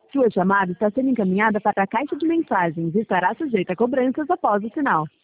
Sua chamada está sendo encaminhada para a caixa de mensagens e estará sujeita a cobranças após o sinal.